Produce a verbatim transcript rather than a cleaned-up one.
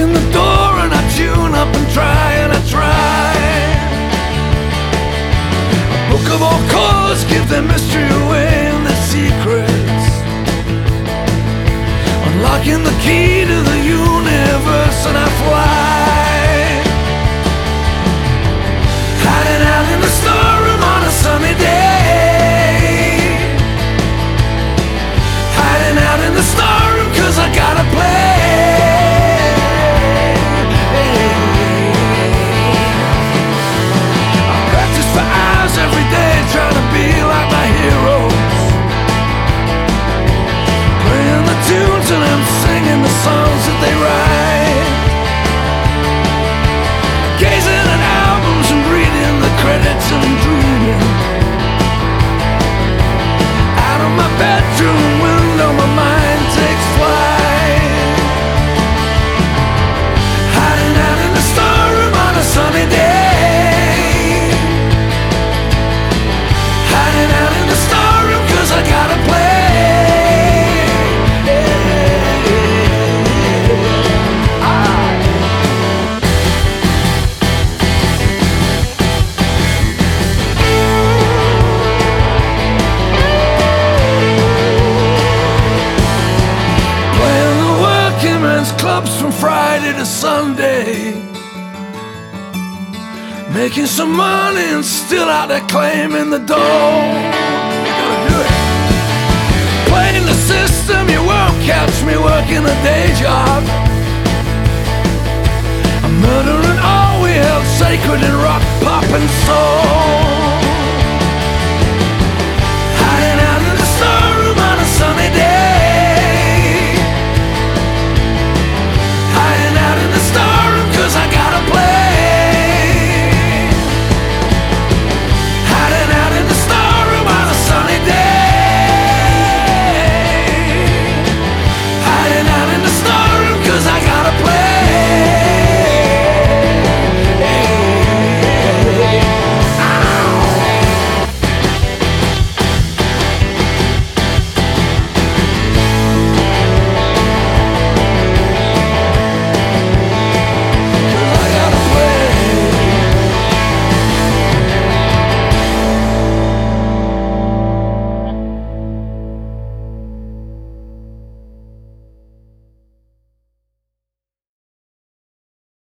Unlocking the door and I tune up and try and I try. A book of all chords, give their mystery away and their secrets. Unlocking the key to the universe and I fly. Hiding out in the storeroom on a sunny day. Hiding out in the storeroom cause I gotta play. I practice for hours every day trying to be like my heroes. Playing the tunes and I'm singing the songs that they write. Gazing at albums and reading the credits and dreaming. Out of my bedroom window my mind takes flight. Hiding out in the storeroom on a sunny day. Hiding out in the storeroom cause I gotta play. Clubs from Friday to Sunday, making some money and still out there claiming the dough. You gotta do it. Playing the system, you won't catch me working a day job. I'm murdering all we held sacred in rock, pop and soul.